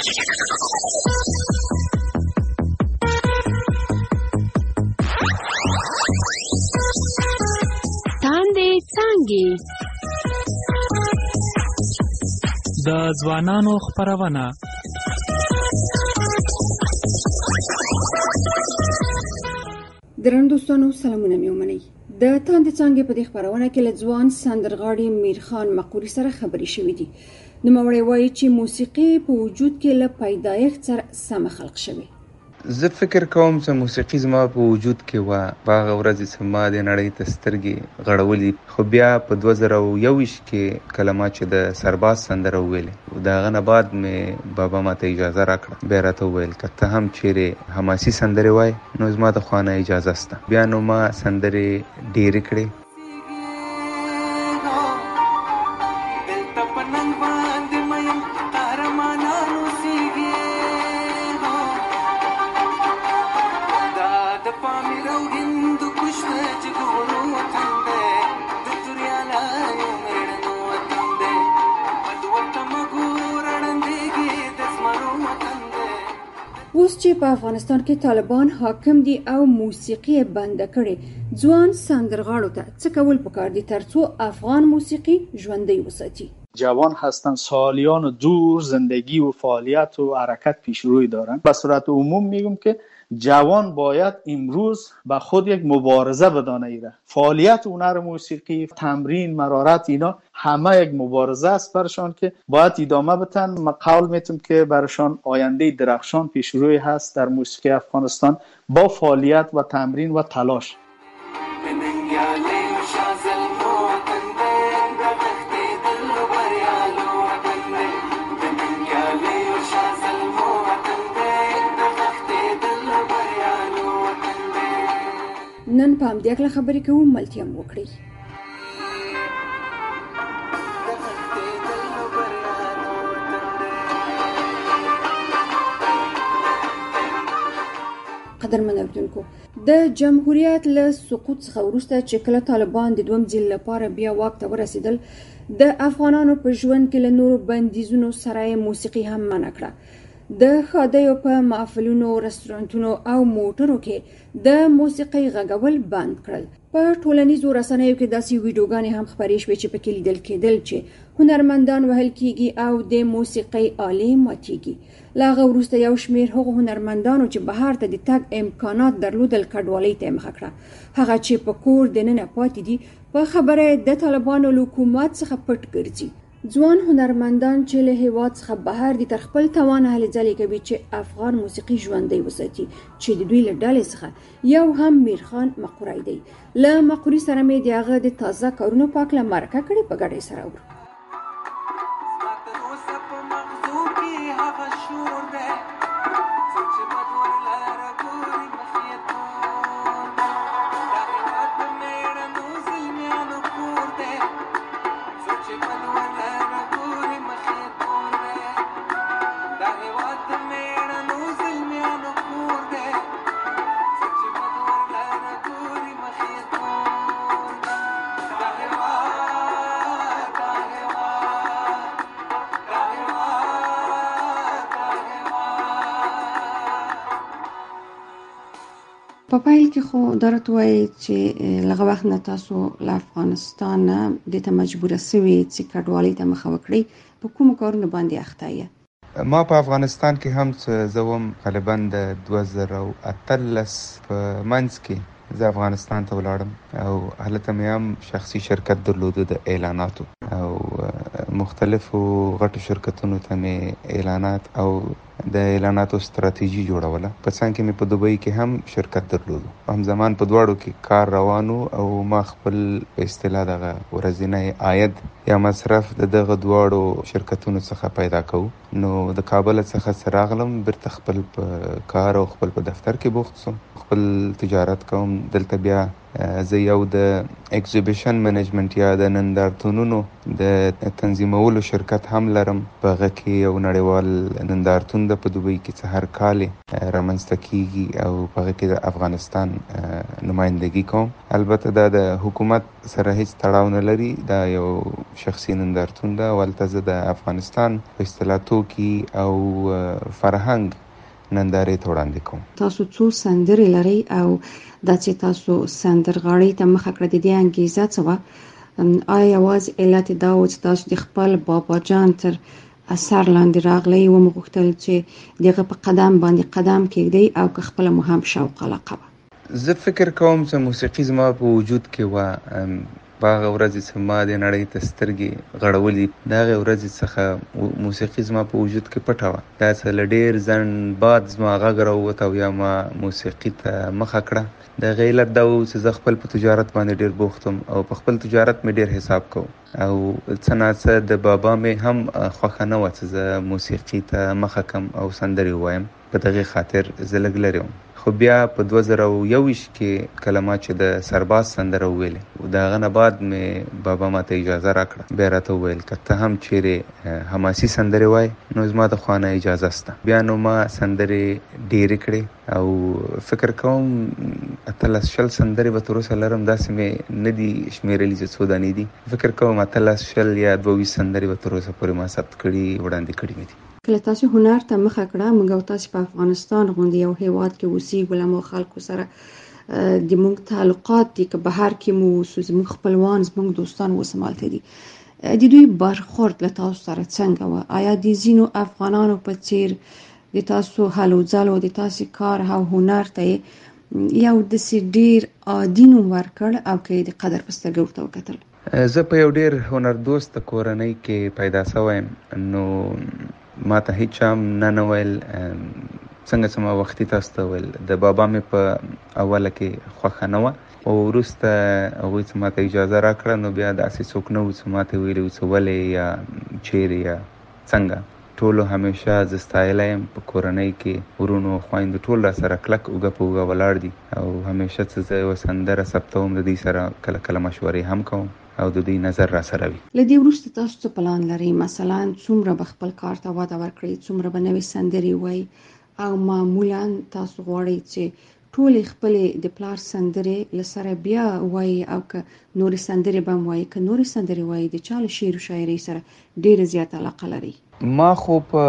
تاندې څانګې د ځوانانو خپرونه. درنو دوستانو سلامونه مې ومنئ. د تاندې څانګې په دې خپرونه کې له ځوان سندرغاړي میرخان مقوري سره خبرې شوې دي. نوموړی وایي چې موسیقي په وجود کې له پیدایښت سره سمه خلق شوې. زه فکر کوم چې موسیقي زما په وجود کې وه په هغه ورځې چې ما د نړۍ ته سترګې غړولې، خو بیا په 2021 کې کله ما چې د سرباز سندره وویلې د هغه نه بعد مې بابا ماته اجازه راکړه، بیا راته وویل که ته هم چیرې حماسي سندرې وایې نو زما د خوا نه اجازه شته. بیا نو ما سندرې ډېرې کړې. اوس چې په افغانستان کې طالبان حاکم دي او موسیقي بنده کړي، ځوان سندرغاړو ته څه کول پکار دي ترڅو افغان موسیقی ژوندی وساتي؟ جوان هستن، سالیان دور زندگی و فعالیت و حرکت پیشروی دارن. به صورت عموم میگم که جوان باید امروز به خود یک مبارزه بدانه ایره. فعالیت هنر موسیقی، تمرین، مرارت، اینا همه یک مبارزه است برشان که باید ادامه بدن. من قول میتونم که برشان آینده درخشان پیشروی هست در موسیقی افغانستان با فعالیت و تمرین و تلاش. نن په همدې اړه خبرې کوو، ملتیا مو وکړئ. قدرمن اوریدونکو، د جمهوریت له سقوط څخه وروسته چې کله طالبان د دویم ځل لپاره بیا واک ته ورسېدل، د افغانانو په ژوند کې له نورو بندیزونو سره موسیقي هم منع کړه. د ښادیو په محفلونو، رستورانتونو او موټرو کې د موسیقۍ غږول بند کړل. په ټولنیزو رسنیو کې داسې ویډیوګانې هم خپرې شوې چې پکې لیدل کېدل چې هنرمندان وهل کېږي او د موسیقۍ آلې ماتېږي. له هغه وروسته یو شمېر هغو هنرمندانو چې بهر ته د تګ امکانات درلودل کډوالۍ ته یې مخه کړه. هغه چې په کور دننه پاتې دي په خبره د طالبانو له حکومت څخه پټ ګرځي. ځوان هنرمندان چې له هیواد څخه بهر دي تر خپل توانه هلې ځلې کوي چې افغان موسیقي ژوندی وساتي، چې د دوی له ډلې څخه یو هم میرخان مقوري دی. له مقوري سره مې د هغه د تازه کارونو په هکله مرکه کړې، په ګډه سره اورو. په پایل کې خو درته وایي چې لږ وخت نه تاسو له افغانستان د ته مجبور سوي چې کډوالۍ ته مخه وکړئ. په کوم کارونه باندې اخته یې؟ ما په افغانستان کې هم زوم غالبا د 2013 په منځ کې زه افغانستان ته ولاړم او هلته مې هم شخصي شرکت درلوده د اعلاناتو او مختلفو غټو شرکتونو ته مې اعلانات او د اعلاناتو ستراتیژي جوړوله. په څنګ کې مې په دوبۍ کې هم شرکت درلودو. هم زمان په دواړو کې کار روانو او ما خپل په اصطلاح دغه ورځنی عاید یا مصرف د دغه دواړو شرکتونو څخه پیدا کوو. نو د کابل څخه راغلم، بیرته خپل په کار او خپل په دفتر کې بوخت سوم. خپل تجارت کوم، دلته بیا زه یو د ایگزیبیشن منیجمنت یا د نندارتونونو د تنظیمولو شرکت هم لرم. په هغه کې یو نړیوال نندارتون د په دوبۍ کې څه هر کال رامنځته کیږي او په هغه کې د افغانستان نمائندګي کوم. البته دا د حکومت سره هیڅ تړاو نه لري، دا یو شخصي نندارتون ده. ولته زه د افغانستان په اصطلاح توکي او فرهنګ نندارې ته وړاندې کوم. تاسو څو سندرې لرئ او دا چې تاسو سندرغاړي ته مخه کړه د دې انګیزه څه وه؟ آیا یوازې علت دا و چې تاسو د خپل بابا جان تر اثر لاندې راغلی ومو غوښتل چې دغه په قدم باندې قدم کېږدئ او که خپله مو هم شوق علاقه وه؟ زه فکر کوم چې موسیقي زما په وجود کې وه. په هغه ورځې چې ما د نړۍ ته سترګې غړولې، د هغې ورځې څخه موسیقي زما په وجود کې پټه وه. دا څه له ډېر ځنډ بعد زما غږ راووت او یا ما موسیقي ته مخه کړه. د هغې علت دا و چې زه خپل په تجارت باندې ډېر بوخت وم او په خپل تجارت مې ډېر حساب کوم او څه ناڅه د بابا مې هم خوښه نه وه چې زه موسیقي ته مخه کم او سندرې ووایم. په دغې خاطر زه لږ لرې وم. خو بیا په 2021 کې کله ما چې د سرباز سندره وویلې، د هغه نه بعد مې بابا ماته اجازه راکړه. بیا راته وویل که ته هم چیرې حماسي سندرې وایې نو زما د خوا نه اجازه شته. بیا نو ما سندرې ډېرې کړې او فکر کوم 18-20 سندرې به تر اوسه لرم. داسې مې نه دي شمېرلي چې څو دانې دي. فکر کوم 18-20 یا 22 سندرې به تر اوسه پورې ما ثبت کړي وړاندې کړي مې دي. کله تاسو هنر ته مخه کړه، موږ او تاسو په افغانستان غوندې یو هیواد کې اوسېږو، له مو خلکو سره د موږ تعلقات دي که بهر کې مو اوسو، زموږ خپلوان زموږ دوستان اوس همالته دي. د دوی برخورد له تاسو سره څنګه وه؟ آیا د ځینو افغانانو په څیر د تاسو هلو ځلو د تاسو کار او هنر ته یو داسې ډېر عادي نوم ورکړ او که یې د قدر په سترګه ورته وکتل؟ زه په یو ډېر هنردوسته کورنۍ کې پیدا شوی یم، نو ما ته هیچ هم نه ویل څنګه چې ما وختي تاسو ته ویل د بابا مې په اوله کې خوښه نه وه او وروسته هغوی چې ما ته اجازه راکړه نو بیا داسې څوک نه و چې ما ته ویلي و چې ولې یا چیرې یا څنګه. ټولو همیشه زه ستایلی یم. په کورنۍ کې ورونو خویندو ټول را سره کلک اوږه په اوږه ولاړ دي او همیشه چې زه یوه سندره ثبتوم د دوی سره کله کله مشورې هم کوم او د دوی نظر را سره وي. له دې وروسته تاسو څه پلان لرئ؟ مثلا څومره به خپل کار ته وده ورکړئ، څومره به نوې سندرې وایي او معمولا تاسو غواړئ چې ټولې خپلې د پلار سندرې له سره بیا وایي او که نورې سندرې به هم وایي، که نورې سندرې وایي د چا له شعر و شاعرۍ سره ډېره زیاته علاقه لرئ؟ ما خو په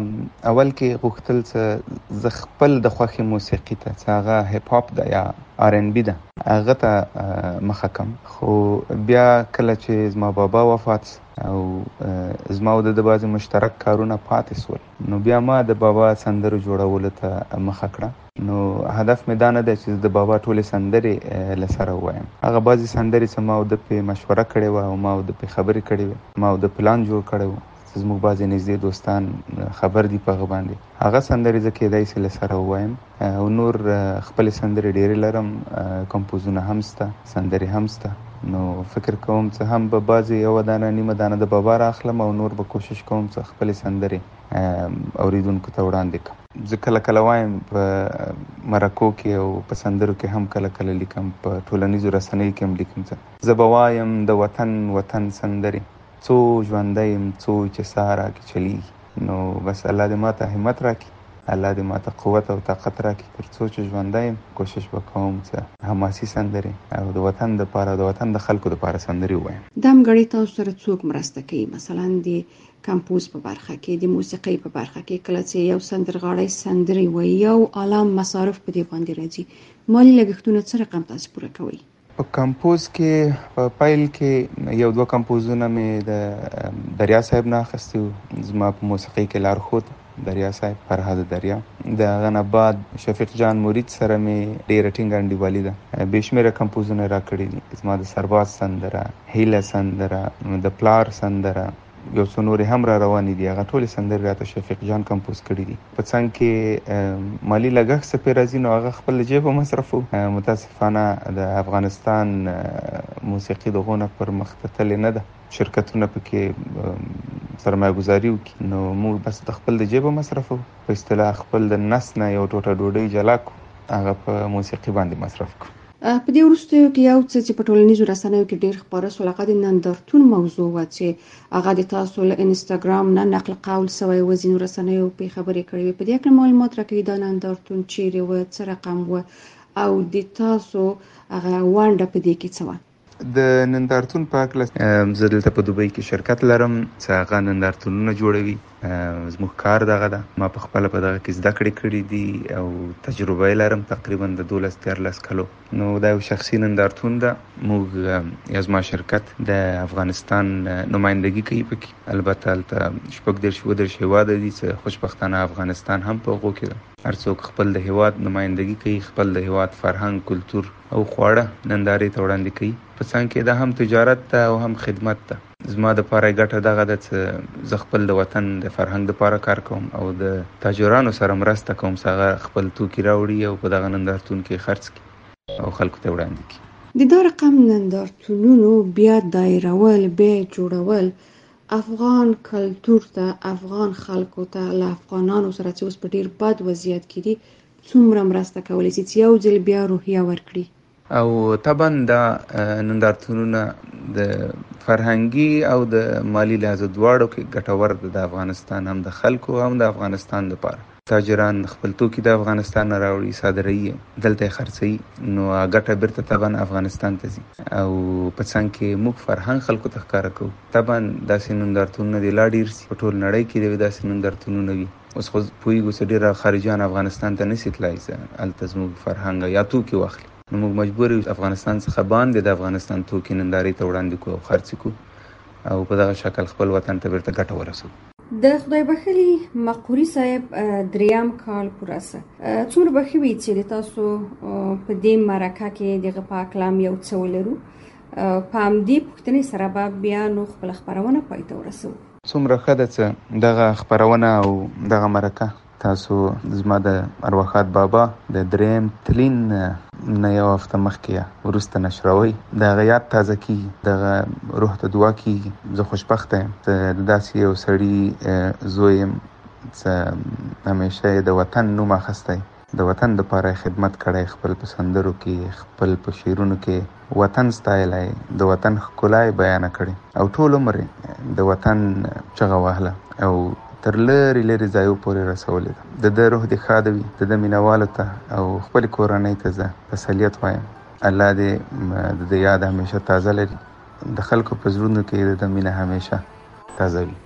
اول کې غوښتل چې زه خپل د خوښې موسیقي ته چې هغه هیپ هاپ ده یا آر ان بي ده هغه ته مخه کم. خو بیا کله چې زما بابا وفات او زما او د بعضې مشترک کارونه پاتې سول نو بیا ما د بابا سندرو جوړولو ته مخه کړه. نو هدف مې دا نه دی چې د بابا ټولې سندرې له سره ووایم. هغه بعضې سندرې چې ما او د پې مشوره کړې وه او ما او د پې خبرې کړې وې، ما او د پلان جوړ کړی و، زموږ بعضې نږدې دوستان خبر دي په هغه باندې، هغه سندرې زه کېدای شي له سره ووایم. او نور خپلې سندرې ډېرې لرم، کمپوزونه هم شته، سندرې هم شته. نو فکر کوم چې هم به بعضې یوه دانه نیمه دانه د بابا راخلم او نور به کوشش کوم چې خپلې سندرې اوریدونکو ته وړاندې کړم. زه کله کله وایم په مرکو کې او په سندرو کې هم کله کله لیکم، په ټولنیزو رسنیو کې هم لیکم چې زه به وایم د وطن سندرې څو ژوندی یم څو چې ساه راکې چلیږي. نو بس الله دې ماته همت راکړي، الله دې ماته قوت او طاقت راکړي تر څو چې ژوندی یم کوشش به کوم چې حماسي سندرې او د وطن دپاره د وطن د خلکو دپاره سندرې ووایم. دا همګړۍ تاسو سره څوک مرسته کوي؟ مثلا د کمپوز په برخه کې، د موسیقۍ په برخه کې، کله چې یو سندرغاړی سندرې وایي یو عالم مصارف په دې باندې راځي، مالي لګښتونه څه رقم تاسو پوره کوئ؟ په کمپوز کې په پیل کې 1-2 کمپوزونه مې د دریا صاحب نه اخیستي وو. زما په موسیقۍ کې لارښود دریا صاحب، فرهاد دریا. د هغه نه بعد شفیق جان مرید سره مې ډېره ټینګه انډیوالي ده. بې شمېره کمپوزونه را کړي دي. زما د سرباز سندره، هیله سندره، د پلار سندره، یو څو نورې هم را روانې دي. هغه ټولې سندرې راته شفیق جان کمپوز کړي دي. په څنګ کې مالي لګښت څه پرې راځي نو هغه خپل له جیبه مصرفو. متاسفانه د افغانستان موسیقي دغونه پر مخ تللې نه ده، شرکتونه پکې سرمایه ګزاري وکړي نو موږ بس د خپل د جیبه مصرفو. په اصطلاح خپل د نس نه یو ټوټه ډوډۍ جلا کړو، هغه په موسیقي باندې مصرف کړو. په دې وروستیو کې یو څه چې په ټولنیزو رسنیو کې ډېر خپاره شول هغه د نندارتون موضوع وه چې هغه د تاسو له انسټاګرام نه نقل قول سوی و، ځینو رسنیو پرې خبرې کړې وې. په دې هکله معلومات راکوي دا نندارتون چیرې و، څه رقم و او د تاسو هغه ونډه په دې کې څه وه؟ د نندارتون په هکله زه دلته په دوبۍ کې شرکت لرم چې هغه نندارتونونه جوړوي. زموږ کار دغه ده. ما په خپله په دغه کې زده کړې کړې دي او تجربه یې لرم تقریبا د 12-13 کلو. نو دا یو شخصي نندارتون ده. موږ یا زما شرکت د افغانستان نمایندګي کوي پکې. البته هلته 14 هېواده دي چې خوشبختانه افغانستان هم په هغو کې ده. هر څوک خپل د هېواد نمایندګي کوي، خپل د هېواد فرهنګ، کلتور او خواړه نندارې ته وړاندې کوي. په څنګ کې دا هم تجارت ده او هم خدمت ده. زما د پاره ګټه دغه ده چې زه خپل د وطن د فرهنګ دپاره کار کوم او د تاجرانو سره مرسته کوم چې هغه خپل توکي راوړي او په دغه نندارتون کې خرڅ کړي او خلکو ته وړاندې کړي. د دا رقم نندارتونونو بیا دایرول، بیا جوړول افغان کلتور ته، افغان خلکو ته، له افغانانو سره چې اوس په ډېر بد وضعیت کې دي څومره مرسته کولی شي چې یو ځل بیا روحیه ورکړي؟ او طبعا دا نندارتونونه د فرهنګي او د مالی لحاظ دواړو کې ګټور ده د افغانستان هم د خلکو هم د افغانستان لپاره. تاجران خپل توکي د افغانستان نه راوړي، صادروي، دلته یې خرڅوي، نو ګټه بیرته طبعا افغانستان ته ځي او په څنګ کې موږ فرهنګ خلکو ته ښکاره کوو. طبعا داسې نندارتونونه دې لا ډېر سي، په ټول نړۍ کې دې داسې نندارتونونه وي. اوس خو پوهېږو چې ډېره خارجیان افغانستان ته نشي تللی چې هلته زموږ فرهنګ یا توکي واخلي. نو موږ مجبور یو افغانستان څخه باندې د افغانستان توکي نندارې ته وړاندې کړو او خرڅ کړو او په دغه شکل خپل وطن ته بیرته ګټه ورسوو. د خدای بخلي مقوري صاحب 3 کال پوره سه، څومره به ښه وي چې د تاسو په دې مرکه کې دغه په اکلام یو څه ولرو. په همدې پوښتنې سره به بیا نو خپله خپرونه پای ته ورسوو. څومره ښه ده چې دغه خپرونه او دغه مرکه تاسو زما د ارواښاد بابا د 3 تلین نه یو هفته مخکې وروسته نشروئ. د هغه یاد تازه کېږي، دغه روح ته دعا کېږي. زه خوشبخته یم چې داسې یو سړي زوی یم چې همیشه یې د وطن نوم اخیستی، د وطن دپاره خدمت کړی، خپل په سندرو کې، خپل په شعرونو کې وطن ستایلی، د وطن ښکلا یې بیانه کړې او ټول عمر د وطن چغه وهله او تر لرې لرې ځایو پورې رسولې ده. د ده روح دې ښاده وي، د ده مینهوالو ته او خپلې کورنۍ ته زه تسلیت وایم. الله دې د ده یاد همیشه تازه لري، د خلکو په زړونو کې د ده مینه همیشه تازه وي.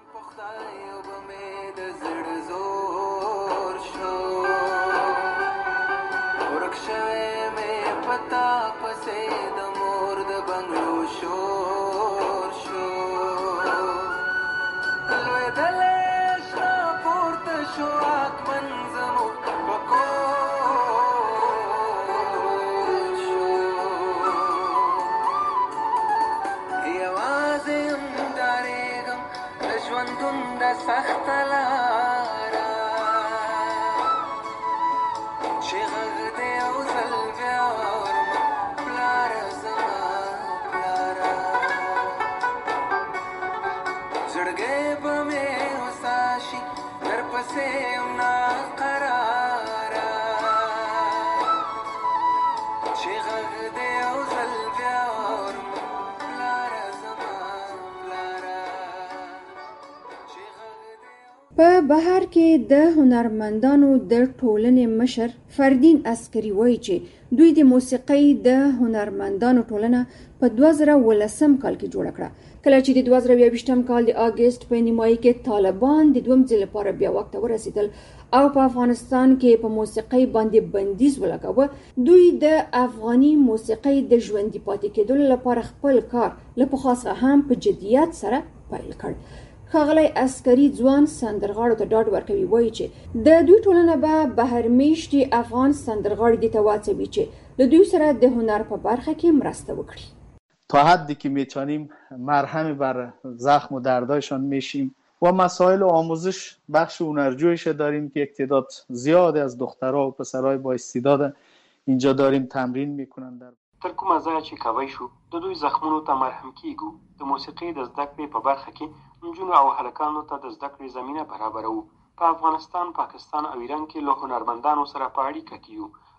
په بهر کې د هنرمندانو د ټولنې مشر فردین عسکري وایي چې دوی د موسیقۍ د هنرمندانو ټولنه په 2018 کال کې جوړه کړه، کله چې د 2022 کال د اگست په نیمایي کې طالبان د دویم ځل لپاره بیا واک ته ورسېدل او په افغانستان کې په موسیقۍ باندې بندیز ولګاوه. دوی د افغاني موسیقۍ د ژوندي پاتې کېدلو لپاره خپل کار له پخوا څخه هم په جدیت سره پیل کړ. ښاغلی عسکري ځوان سندرغاړو ته ډاډ ورکوي، وایي چې د دوی ټولنه به بهر میشتي افغان سندرغاړي دې ته واچوي چې له دوی سره د هنر په برخه کې مرسته وکړي. تا حدی که میتونیم مرهم بر زخم و دردایشان میشیم و مسائل آموزش بخش هنرجویش داریم که یک تعداد زیادی از دخترها و پسرهای با استعداد اینجا داریم تمرین میکنن. تر کومه ځایه چې کوی شو د دوی زخمونو ته مرهم کیږو. د موسیقۍ د زده کړې په برخه کې نجونو او هلکانو ته د زده کړې زمینه برابروو. په افغانستان، پاکستان او ایران کې له هنرمندانو سره په اړیکه کې یو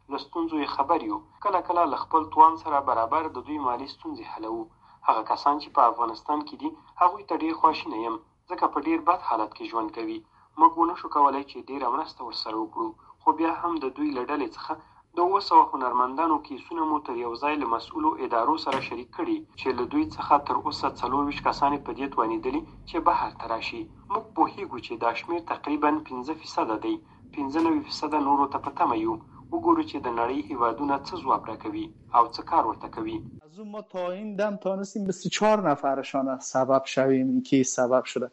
له ستونزو یې خبر یو. کله کله له خپل توان سره برابر د دوی مالي ستونزې حلوو. هغه کسان چې په افغانستان کې دي هغوی ته ډېر خواشینی یم، ځکه په ډېر بد حالت کې ژوند کوي. موږ ونشو کولی چې ډېره مرسته ورسره وکړو، خو بیا هم د دوی له ډلې څخه د 700 هنرمندانو کیسونه مو تر یو ځای له مسؤلو ادارو سره شریک کړي چې له دوی څخه تر اوسه 24 کسان په دې توانېدلي چې بهر ته راشي. موږ پوهیږو چې دا شمېر تقریبا 5% دی. 95% نورو ته په تمه یو. وګورو چې د نړۍ هیوادونه څه ځواب راکوي او څه کار ورته کوي. از اون ما تا این دم تانستیم 24 نفرشان سبب شویم که سبب شده.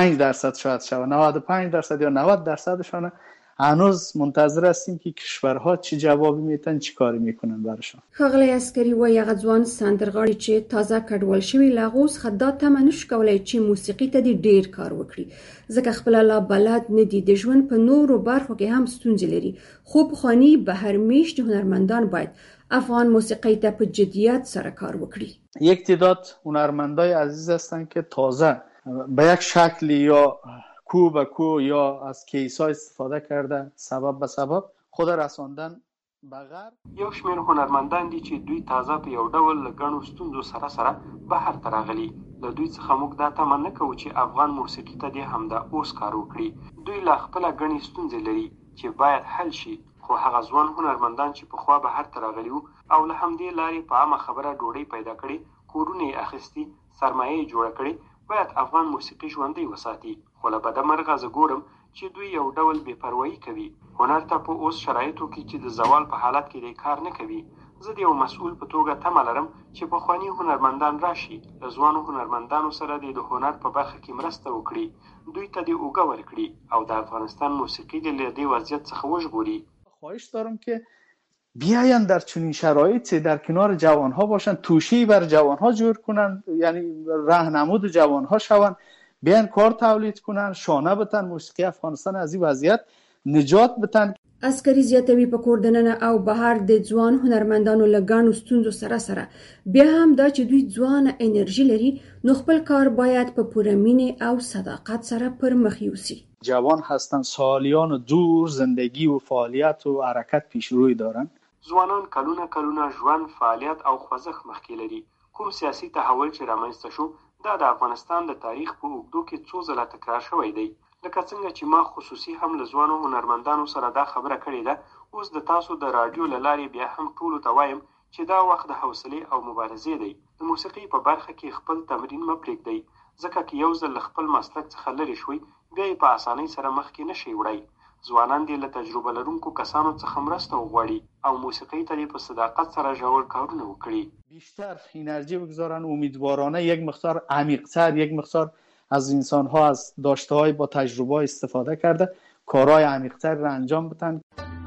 5% شاید شود، 95% یا 90%شان هنوز منتظر هستیم که کشورها چه جوابی میتن، چی کاری میکنن براشون. ښاغلی عسکري وایي هغه ځوان سندرغاړي چې تازه کډوال شوي له هغو څخه دا تمه نشو کولی چې موسیقي ته دې ډېر کار وکړي، ځکه خپله لا بلد نه دي. د ژوند په نورو برخو کې هم ستونزې لري، خو پخواني بهرمېشتي هنرمندان باید افغان موسیقی ته په جدیت سره کار وکړي. یک تعداد هنرمندای عزیز هستن که تازه به یک شکل یا کو به کو یا از کیس‌ها استفاده کرده سبب به سبب خود رساندن به غرب. یو شمېر هنرمندان دي چې دوی تازه په یو ډول له ګڼو ستونزو سره بهر ته راغلي. له دوی څخه موږ دا تمه نه کوو چې افغان موسیقي ته دې همدا اوس کار وکړي. دوی لا خپله ګڼې ستونزې لري چې باید حل شي. خو هغه ځوان هنرمندان چې پخوا بهر ته راغلي وو او له همدې لارې په عامه خبره ډوډۍ پیدا کړې، کورونه یې اخیستي، سرمایه یې جوړه کړې، باید افغان موسیقي ژوندۍ وساتي. خو له بده مرغه زه ګورم چې دوی یو ډول بې پروایي کوي. هنر ته په اوس شرایطو کې چې د زوال په حالت کې دی کار نه کوي. زه د یو مسؤل په توګه تمه لرم چې پخواني هنرمندان راشي، له ځوانو هنرمندانو سره د هنر په برخه کې مرسته وکړي، دوی ته دې اوږه ورکړي او د افغانستان موسیقي دې له دې وضعیت څخه وژغوري. خواهش دارم که بیاین در چنین شرایطی در کنار جوانها باشن، توشی بر جوانها جور کنن، یعنی راهنمود جوانها شون، بیاین کار تولید کنن، شانه بتن، موسیقی افغانستان از این وضعیت نجات بتن. عسکري زیاتوي په کور دننه او بهر د ځوان هنرمندانو له ګڼو ستونزو سره بیا هم دا چې دوی ځوانه انرژي لري، نو خپل کار باید په پوره مینې او صداقت سره پر مخ یوسي. جوان هستن، سالیان دور زندگی و فعالیت و حرکت پیش روی دارن. ځوانان کلونه ژوند، فعالیت او خوځښت مخکې لري. کوم سیاسي تحول چې رامنځته شو دا د افغانستان د تاریخ په اوږدو کې څو ځله تکرار شوی دی. لکه څنګه چې ما خصوصي هم له ځوانو هنرمندانو سره دا خبره کړې ده، اوس د تاسو د راډیو له لارې بیا هم ټولو ته وایم چې دا وخت د حوصلې او مبارزې دی. د موسیقۍ په برخه کې خپل تمرین مه پرېږدئ، ځکه که یو ځل له خپل مسلک څخه لرې شوئ بیا یې په اسانۍ سره مخکې نشئ وړی. ځوانان دې له تجربه لرونکو کسانو څخه مرسته وغواړي او موسیقۍ ته دې په صداقت سره ژور کارونه وکړي. بیشتر انرژی بگذارن، امیدوارانه یک مقدار عمیق‌تر، یک مقدار از انسان‌ها از داشته‌های با تجربه استفاده کرده کارهای عمیق‌تر را انجام بدن.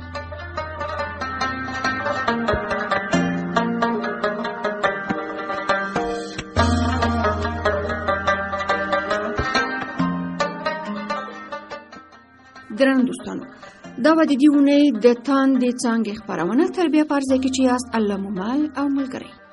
ګرانو دوستانو، دا به د دې اونۍ د تاندې څانګې خپرونه تر بیا په عرضه کې چې یاست الله مو مل او ملګری.